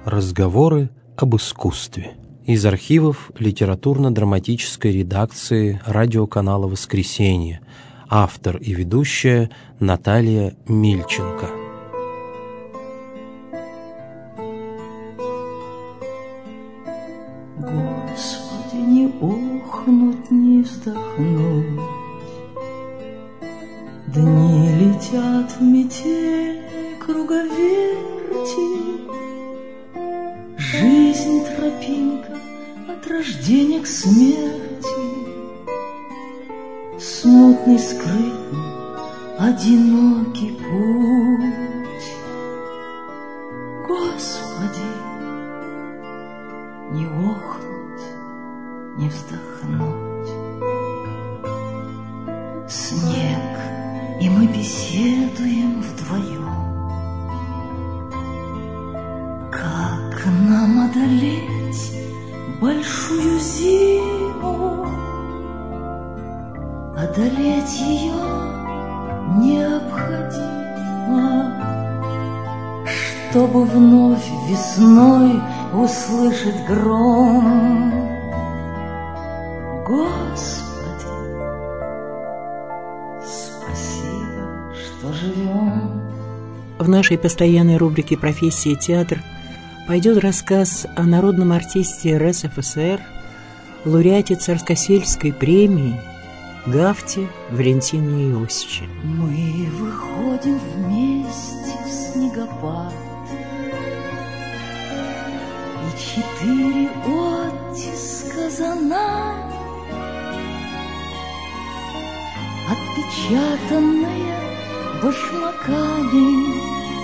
Разговоры об искусстве. Из архивов литературно-драматической редакции радиоканала «Воскресенье». Автор и ведущая Наталья Мильченко. Господи, не охнуть, не вздохнуть. Дни летят в метель круговерти. Жизнь тропинка от рождения к смерти. Смутный, скрытный, одинокий путь. Господи, не охнуть, не вздохнуть. Снег, и мы беседуем вдвоем. Как нам одолеть большую зиму? Одолеть ее необходимо, чтобы вновь весной услышать гром. Господи, спасибо, что живем. В нашей постоянной рубрике «Профессия театр» пойдет рассказ о народном артисте РСФСР, лауреате Царскосельской премии Гафте Валентине Иосифовиче. Мы выходим вместе в снегопад, и 4 оттиска за нами, отпечатанные башмаками,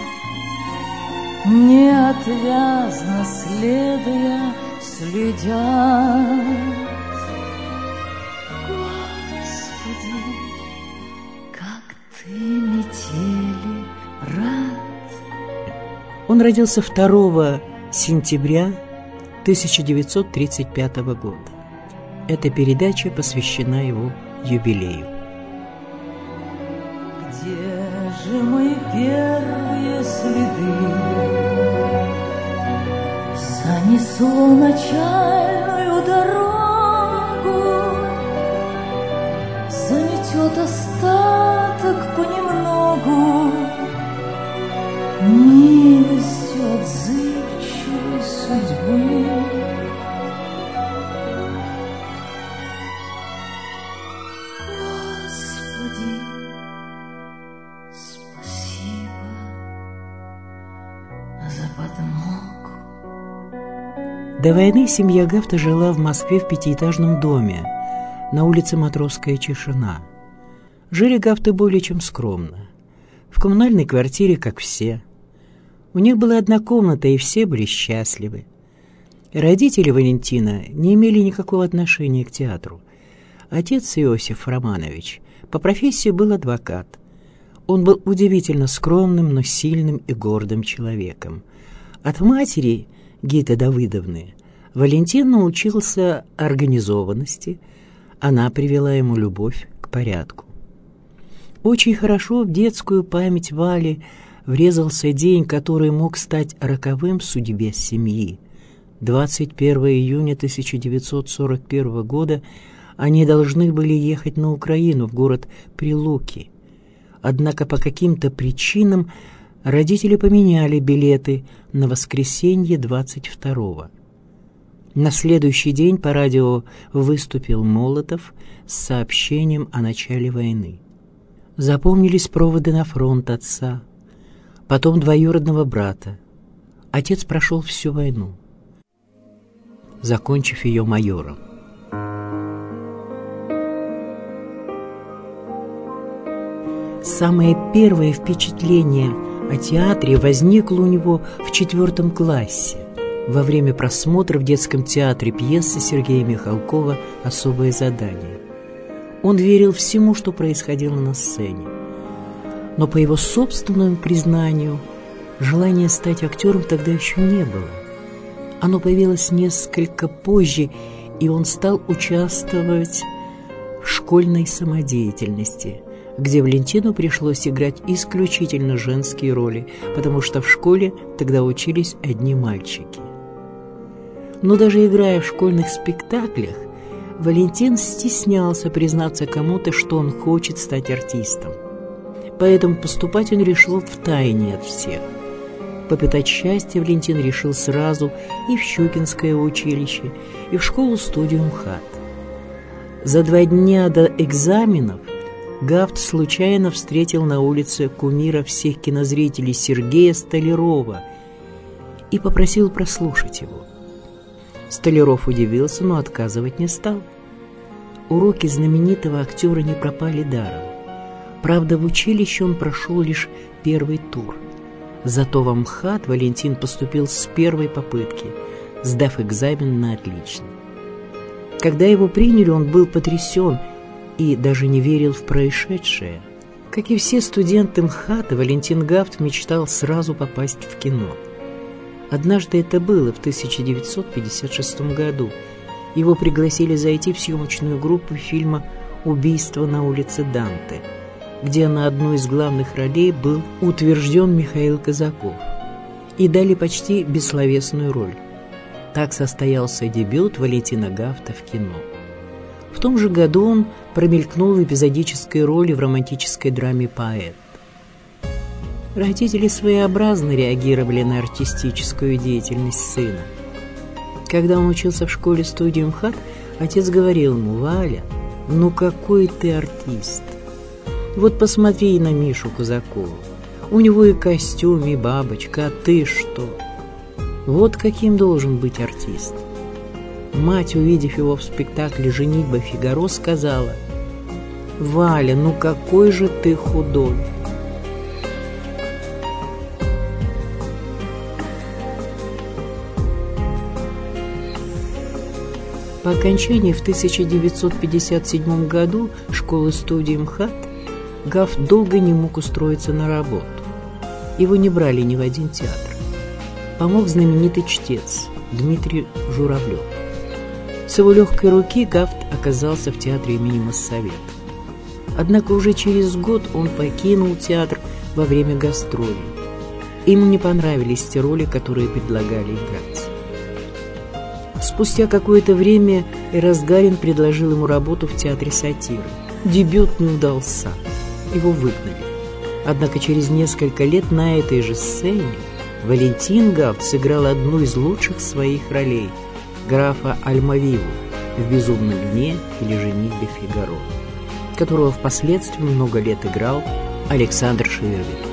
неотвязно следуя, следят. Он родился 2 сентября 1935 года. Эта передача посвящена его юбилею. Где же мои первые следы? Занесло начальную дорогу, заметет остаток понемногу. Милостью отзывчивой судьбы. Господи, спасибо за подмогу. До войны семья Гафта жила в Москве в 5-этажном доме на улице Матросская Тишина. Жили Гафты более чем скромно. В коммунальной квартире, как все. У них была одна комната, и все были счастливы. Родители Валентина не имели никакого отношения к театру. Отец Иосиф Романович по профессии был адвокат. Он был удивительно скромным, но сильным и гордым человеком. От матери Гиты Давыдовны Валентин научился организованности. Она привела ему любовь к порядку. Очень хорошо в детскую память Вали врезался день, который мог стать роковым в судьбе семьи. 21 июня 1941 года они должны были ехать на Украину, в город Прилуки. Однако по каким-то причинам родители поменяли билеты на воскресенье 22-го. На следующий день по радио выступил Молотов с сообщением о начале войны. Запомнились проводы на фронт отца, потом двоюродного брата. Отец прошел всю войну, закончив ее майором. Самое первое впечатление о театре возникло у него в 4 классе во время просмотра в детском театре пьесы Сергея Михалкова «Особое задание». Он верил всему, что происходило на сцене. Но по его собственному признанию, желания стать актером тогда еще не было. Оно появилось несколько позже, и он стал участвовать в школьной самодеятельности, где Валентину пришлось играть исключительно женские роли, потому что в школе тогда учились одни мальчики. Но даже играя в школьных спектаклях, Валентин стеснялся признаться кому-то, что он хочет стать артистом. Поэтому поступать он решил втайне от всех. Попытать счастье Валентин решил сразу и в Щукинское училище, и в школу-студию МХАТ. За 2 дня до экзаменов Гафт случайно встретил на улице кумира всех кинозрителей Сергея Столярова и попросил прослушать его. Столяров удивился, но отказывать не стал. Уроки знаменитого актера не пропали даром. Правда, в училище он прошел лишь первый тур. Зато в МХАТ Валентин поступил с первой попытки, сдав экзамен на отлично. Когда его приняли, он был потрясен и даже не верил в происшедшее. Как и все студенты МХАТа, Валентин Гафт мечтал сразу попасть в кино. Однажды это было в 1956 году. Его пригласили зайти в съемочную группу фильма «Убийство на улице Данте», где на одну из главных ролей был утвержден Михаил Казаков, и дали почти бессловесную роль. Так состоялся дебют Валентина Гафта в кино. В том же году он промелькнул в эпизодической роли в романтической драме «Поэт». Родители своеобразно реагировали на артистическую деятельность сына. Когда он учился в школе-студии МХАТ, отец говорил ему: «Валя, ну какой ты артист! Вот посмотри на Мишу Казакова. У него и костюм, и бабочка, а ты что? Вот каким должен быть артист». Мать, увидев его в спектакле «Женитьба Фигаро», сказала: «Валя, ну какой же ты худой!» По окончании в 1957 году школы-студии МХАТ Гафт долго не мог устроиться на работу. Его не брали ни в один театр. Помог знаменитый чтец Дмитрий Журавлев. С его легкой руки Гафт оказался в театре имени Моссовета. Однако уже через год он покинул театр во время гастролей. Ему не понравились те роли, которые предлагали играть. Спустя какое-то время Эрасгарин предложил ему работу в театре сатиры. Дебют не удался. Его выгнали. Однако через несколько лет на этой же сцене Валентин Гафт сыграл одну из лучших своих ролей – графа Альмавиву в «Безумном дне» или «Женитьбе Фигаро», которого впоследствии много лет играл Александр Ширвинд.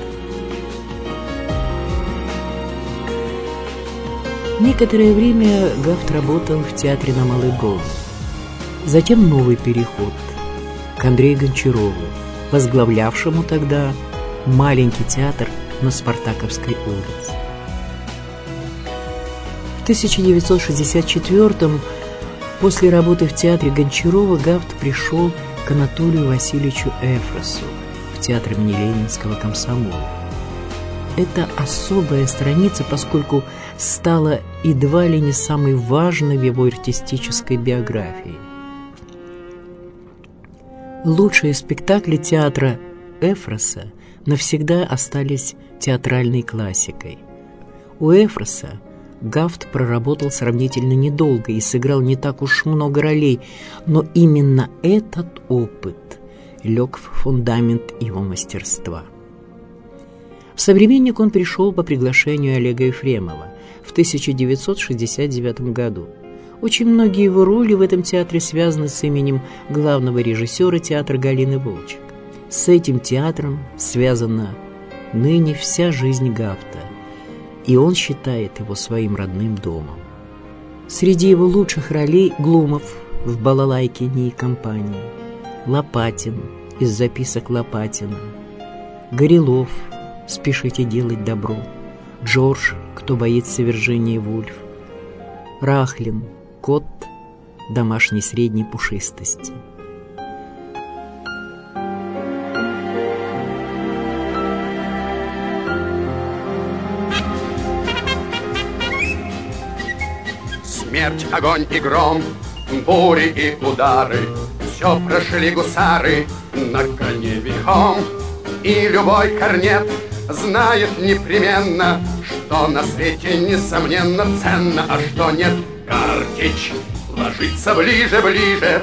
Некоторое время Гафт работал в театре на Малой Броуне. Затем новый переход к Андрею Гончарову, возглавлявшему тогда маленький театр на Спартаковской улице. В 1964-м, после работы в театре Гончарова, Гафт пришел к Анатолию Васильевичу Эфросу в театр имени Ленинского комсомола. Это особая страница, поскольку стала едва ли не самой важной в его артистической биографии. Лучшие спектакли театра Эфроса навсегда остались театральной классикой. У Эфроса Гафт проработал сравнительно недолго и сыграл не так уж много ролей, но именно этот опыт лег в фундамент его мастерства. В «Современник» он пришел по приглашению Олега Ефремова в 1969 году. Очень многие его роли в этом театре связаны с именем главного режиссера театра Галины Волчек. С этим театром связана ныне вся жизнь Гафта, и он считает его своим родным домом. Среди его лучших ролей Глумов в «Балалайкине и компании», Лопатин из записок Лопатина, Горелов «Спешите делать добро», Джордж «Кто боится Вирджинии Вульф», Рахлин «Кот домашней средней пушистости». Смерть, огонь и гром, бури и удары, все прошли гусары, на коне верхом. И любой корнет знает непременно, что на свете несомненно ценно, а что нет. Картечь ложится ближе, ближе,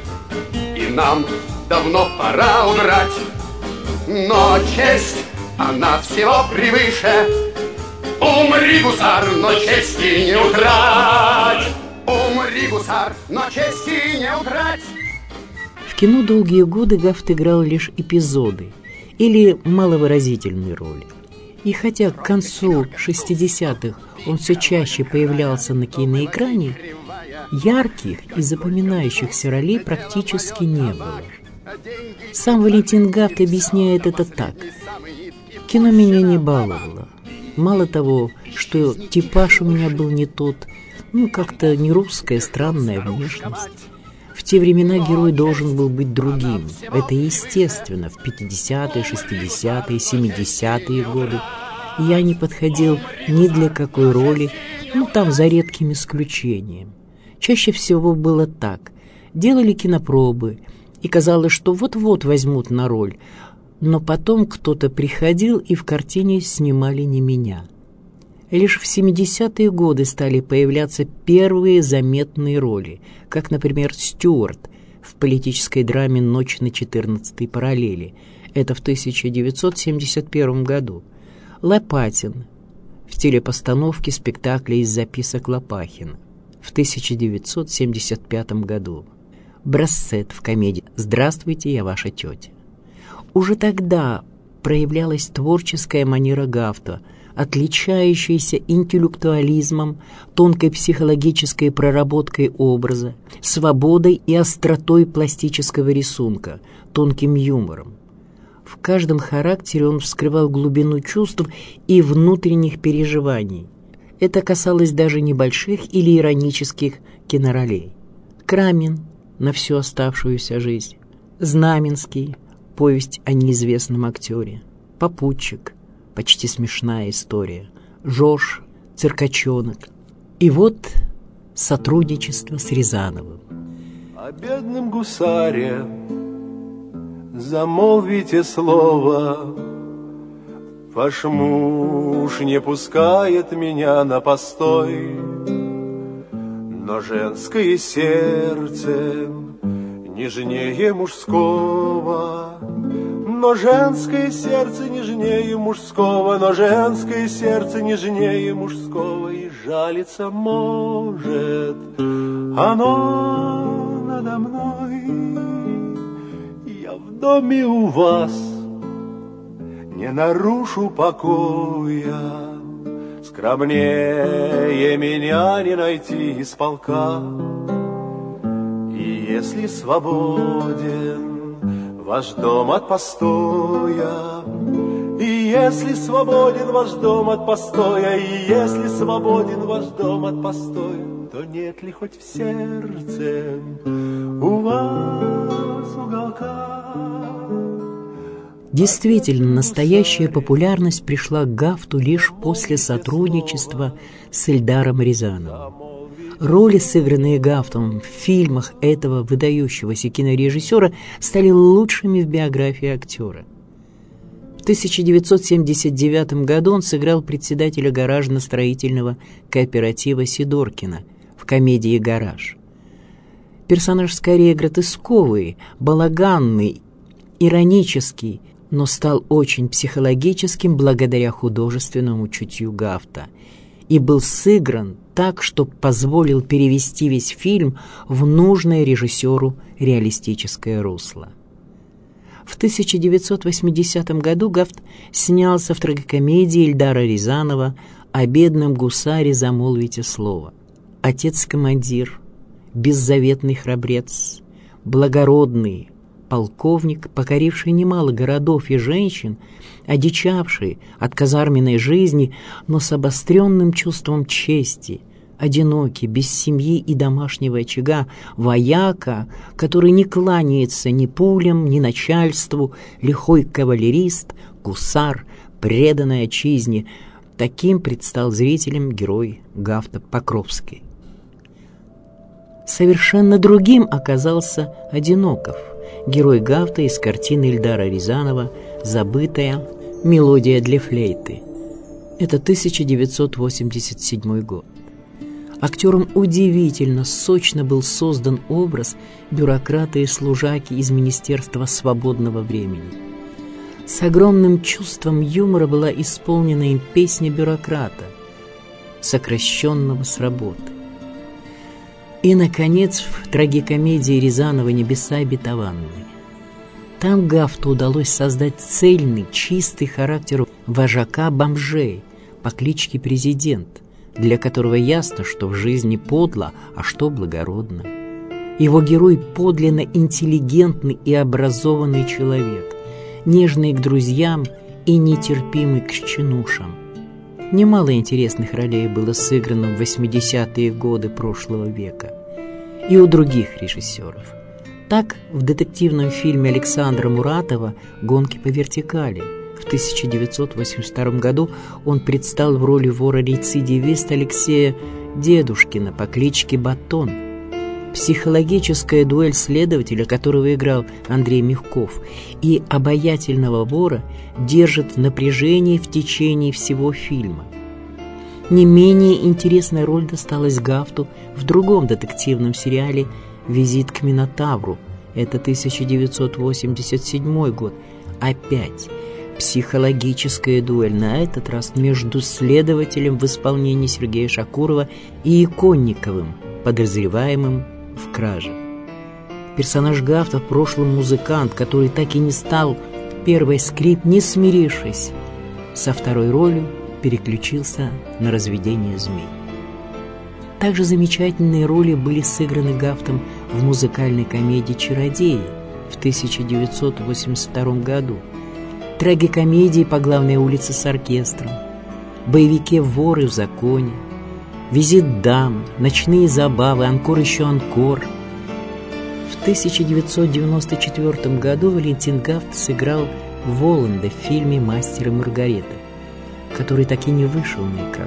и нам давно пора удрать. Но честь, она всего превыше. Умри, гусар, но чести не утрать. Умри, гусар, но чести не утрать. В кино долгие годы Гафт играл лишь эпизоды или маловыразительные роли. И хотя к концу 60-х он все чаще появлялся на киноэкране, ярких и запоминающихся ролей практически не было. Сам Валентин Гафт объясняет это так. Кино меня не баловало. Мало того, что типаж у меня был не тот, как-то не русская, странная внешность. В те времена герой должен был быть другим. Это естественно, в 50-е, 60-е, 70-е годы. Я не подходил ни для какой роли, там за редким исключением. Чаще всего было так. Делали кинопробы, и казалось, что вот-вот возьмут на роль, но потом кто-то приходил, и в картине снимали не меня. Лишь в 70-е годы стали появляться первые заметные роли, как, например, Стюарт в политической драме «Ночь на 14-й параллели». Это в 1971 году. Лопатин в телепостановке спектакля из записок Лопахина в 1975 году. Брассет в комедии «Здравствуйте, я ваша тетя». Уже тогда проявлялась творческая манера Гафта, отличающаяся интеллектуализмом, тонкой психологической проработкой образа, свободой и остротой пластического рисунка, тонким юмором. В каждом характере он вскрывал глубину чувств и внутренних переживаний. Это касалось даже небольших или иронических киноролей. Крамин на всю оставшуюся жизнь, Знаменский, повесть о неизвестном актере, Попутчик, почти смешная история, Жорж, Циркачонок. И вот сотрудничество с Рязановым. О бедном гусаре замолвите слово. Ваш муж не пускает меня на постой, но женское сердце нежнее мужского. Но женское сердце нежнее мужского, но женское сердце нежнее мужского, и жалиться может оно надо мной. Я в доме у вас не нарушу покоя, скромнее меня не найти из полка. И если свободен ваш дом от постоя, и если свободен ваш дом от постоя, и если свободен ваш дом от постоя, то нет ли хоть в сердце у вас уголка? Действительно, настоящая популярность пришла к Гафту лишь после сотрудничества с Эльдаром Рязановым. Роли, сыгранные Гафтом в фильмах этого выдающегося кинорежиссера, стали лучшими в биографии актера. В 1979 году он сыграл председателя гаражно-строительного кооператива Сидоркина в комедии «Гараж». Персонаж скорее гротесковый, балаганный, иронический, но стал очень психологическим благодаря художественному чутью Гафта и был сыгран так, что позволил перевести весь фильм в нужное режиссеру реалистическое русло. В 1980 году Гафт снялся в трагикомедии Эльдара Рязанова «О бедном гусаре замолвите слово». Отец-командир, беззаветный храбрец, благородный полковник, покоривший немало городов и женщин, одичавший от казарменной жизни, но с обостренным чувством чести, одинокий, без семьи и домашнего очага, вояка, который не кланяется ни пулям, ни начальству, лихой кавалерист, гусар, преданный отчизне. Таким предстал зрителям герой Гафта Покровский. Совершенно другим оказался Одиноков, герой Гафта из картины Эльдара Рязанова «Забытая мелодия для флейты». Это 1987 год. Актером удивительно сочно был создан образ бюрократа и служаки из Министерства свободного времени. С огромным чувством юмора была исполнена им песня бюрократа, сокращенного с работы. И, наконец, в трагикомедии Рязанова «Небеса обетованные». Там Гафту удалось создать цельный, чистый характер вожака бомжей по кличке Президент, для которого ясно, что в жизни подло, а что благородно. Его герой подлинно интеллигентный и образованный человек, нежный к друзьям и нетерпимый к чинушам. Немало интересных ролей было сыграно в 80-е годы прошлого века и у других режиссеров. Так, в детективном фильме Александра Муратова «Гонки по вертикали» в 1982 году он предстал в роли вора-рецидивиста Алексея Дедушкина по кличке Батон. Психологическая дуэль следователя, которого играл Андрей Мягков, и обаятельного вора держит в напряжении в течение всего фильма. Не менее интересная роль досталась Гафту в другом детективном сериале «Визит к Минотавру». Это 1987 год. Опять психологическая дуэль, на этот раз между следователем в исполнении Сергея Шакурова и Иконниковым, подозреваемым в краже. Персонаж Гафта в прошлом музыкант, который так и не стал первой скрип, не смирившись со второй ролью, переключился на разведение змей. Также замечательные роли были сыграны Гафтом в музыкальной комедии «Чародеи» в 1982 году, трагикомедии «По главной улице с оркестром», боевике «Воры в законе», «Визит дам», «Ночные забавы», «Анкор еще анкор». В 1994 году Валентин Гафт сыграл Воланда в фильме «Мастер и Маргарета», который так и не вышел на экран.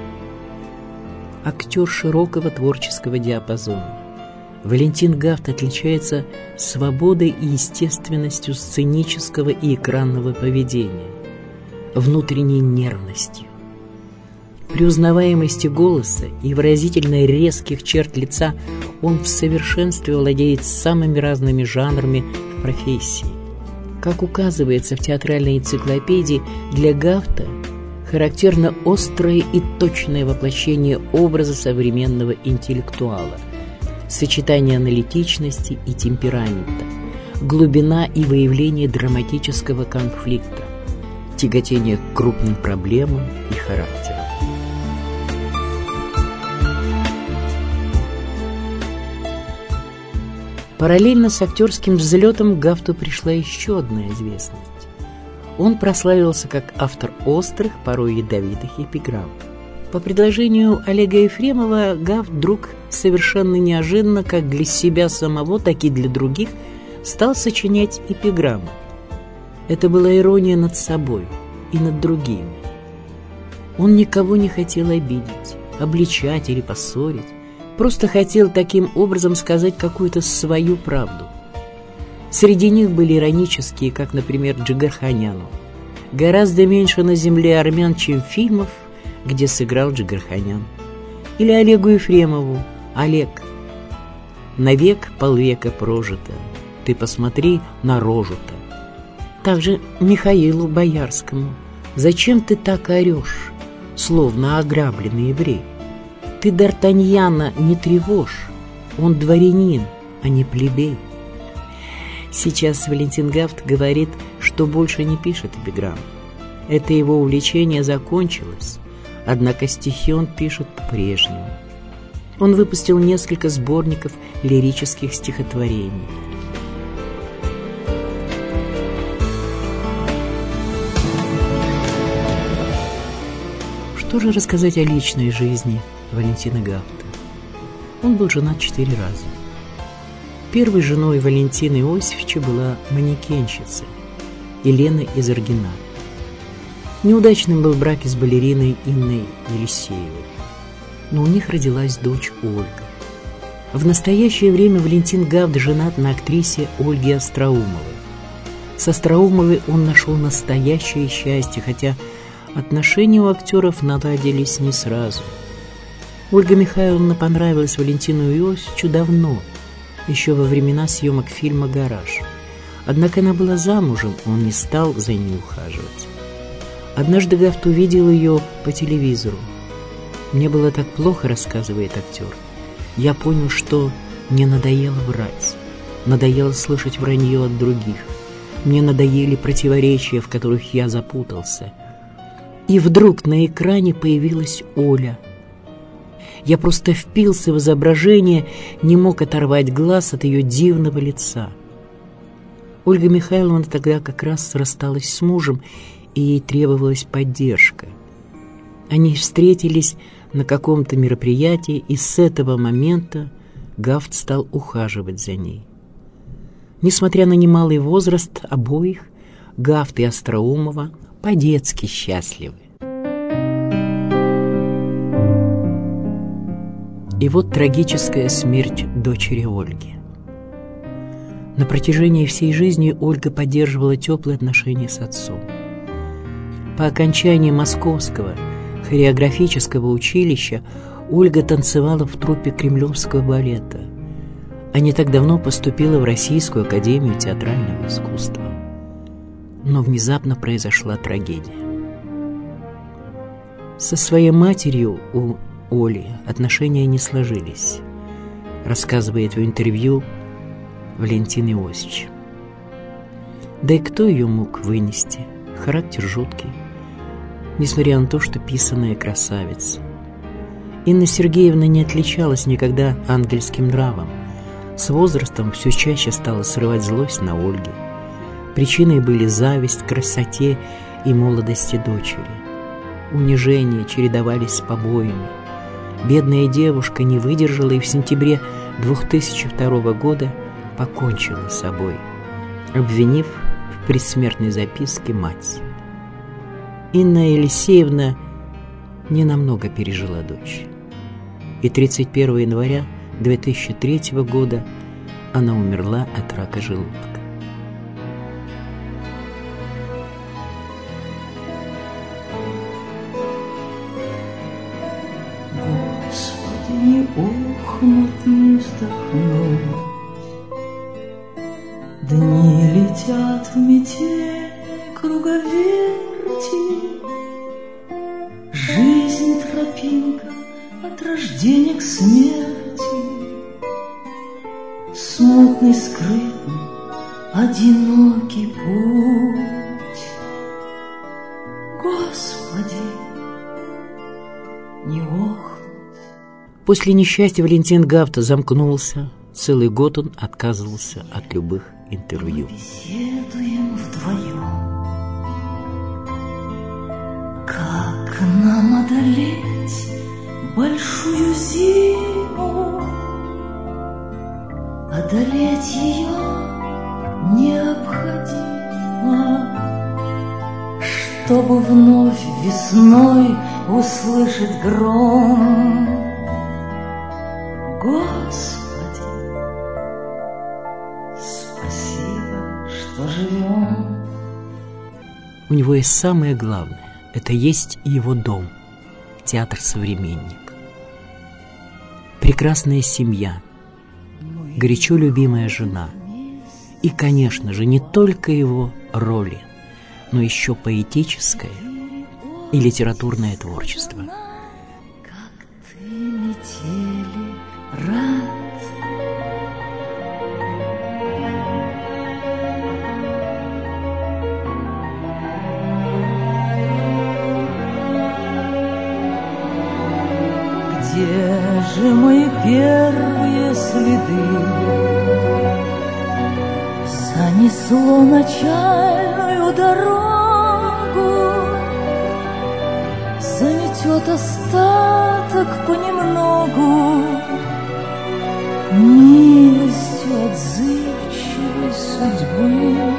Актер широкого творческого диапазона. Валентин Гафт отличается свободой и естественностью сценического и экранного поведения, внутренней нервностью. При узнаваемости голоса и выразительно резких черт лица он в совершенстве владеет самыми разными жанрами в профессии. Как указывается в театральной энциклопедии, для Гафта характерно острое и точное воплощение образа современного интеллектуала, сочетание аналитичности и темперамента, глубина и выявление драматического конфликта, тяготение к крупным проблемам и характерам. Параллельно с актерским взлетом Гафту пришла еще одна известность. Он прославился как автор острых, порой ядовитых эпиграмм. По предложению Олега Ефремова Гафт вдруг совершенно неожиданно, как для себя самого, так и для других, стал сочинять эпиграммы. Это была ирония над собой и над другими. Он никого не хотел обидеть, обличать или поссорить, просто хотел таким образом сказать какую-то свою правду. Среди них были иронические, как, например, Джигарханяну. Гораздо меньше на земле армян, чем фильмов, где сыграл Джигарханян. Или Олегу Ефремову: Олег, навек полвека прожито, ты посмотри на рожу-то. Также Михаилу Боярскому: зачем ты так орешь, словно ограбленный еврей? Ты Д'Артаньяна не тревожь, он дворянин, а не плебей. Сейчас Валентин Гафт говорит, что больше не пишет эпиграмм. Это его увлечение закончилось, однако стихи он пишет по-прежнему. Он выпустил несколько сборников лирических стихотворений. Что же рассказать о личной жизни Валентина Гафта? Он был женат 4 раза. Первой женой Валентина Иосифовича была манекенщица Елена Изаргина. Неудачным был брак с балериной Инной Елисеевой, но у них родилась дочь Ольга. В настоящее время Валентин Гафт женат на актрисе Ольге Остроумовой. С Остроумовой он нашел настоящее счастье, хотя отношения у актеров наладились не сразу. Ольга Михайловна понравилась Валентину Иосифовичу давно, еще во времена съемок фильма «Гараж». Однако она была замужем, он не стал за ней ухаживать. Однажды Гафт увидел ее по телевизору. «Мне было так плохо», — рассказывает актер. «Я понял, что мне надоело врать, надоело слышать вранье от других. Мне надоели противоречия, в которых я запутался. И вдруг на экране появилась Оля. Я просто впился в изображение, не мог оторвать глаз от ее дивного лица». Ольга Михайловна тогда как раз рассталась с мужем, и ей требовалась поддержка. Они встретились на каком-то мероприятии, и с этого момента Гафт стал ухаживать за ней. Несмотря на немалый возраст обоих, Гафт и Остроумова по-детски счастливы. И вот трагическая смерть дочери Ольги. На протяжении всей жизни Ольга поддерживала теплые отношения с отцом. По окончании Московского хореографического училища Ольга танцевала в труппе Кремлевского балета, а не так давно поступила в Российскую академию театрального искусства. Но внезапно произошла трагедия. Со своей матерью у Оли отношения не сложились, рассказывает в интервью Валентин Иосифович. Да и кто ее мог вынести? Характер жуткий, несмотря на то, что писаная красавица. Инна Сергеевна не отличалась никогда ангельским нравом. С возрастом все чаще стала срывать злость на Ольге. Причиной были зависть к красоте и молодости дочери. Унижения чередовались с побоями. Бедная девушка не выдержала и в сентябре 2002 года покончила с собой, обвинив в предсмертной записке мать. Инна Елисеевна ненамного пережила дочь. И 31 января 2003 года она умерла от рака желудка. Господи, не охнуть, не вздохнуть. Дни летят в метели круговерти. Жизнь тропинка от рождения к смерти. Смутный, скрытный, одинокий путь. Господи, не охнуть. После несчастья Валентин Гафт замкнулся. Целый год он отказывался от любых интервью. Беседуем вдвоем. Как нам одолеть большую зиму? Одолеть ее необходимо, чтобы вновь весной услышать гром. Господи, спасибо, что живем. У него есть самое главное. Это есть его дом, театр «Современник». Прекрасная семья, горячо любимая жена. И, конечно же, не только его роли, но еще поэтическое и литературное творчество. Как ты метели рад. Где же мои первые следы? Занесло начальную дорогу, заметет остаток понемногу, милостью отзывчивой судьбы.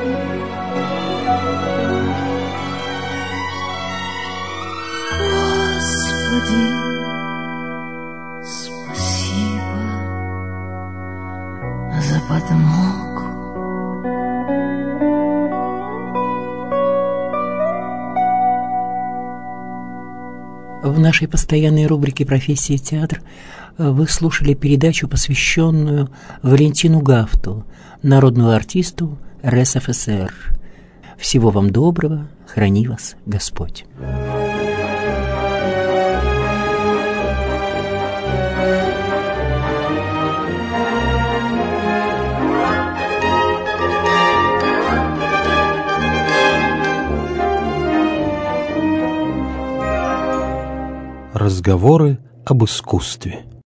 Господи, спасибо, В нашей постоянной рубрике «Профессия театр» вы слушали передачу, посвященную Валентину Гафту, народному артисту РСФСР. Всего вам доброго, храни вас Господь. Разговоры об искусстве.